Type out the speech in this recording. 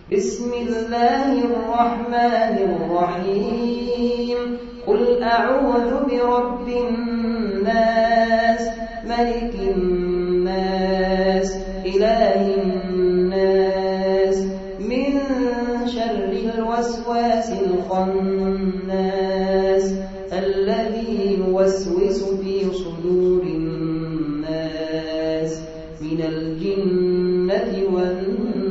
بسم الله الرحمن الرحيم قل أعوذ برب الناس ملك الناس إله الناس من شر الوسواس الخناس الذي يوسوس في صدور الناس من الجنة والناس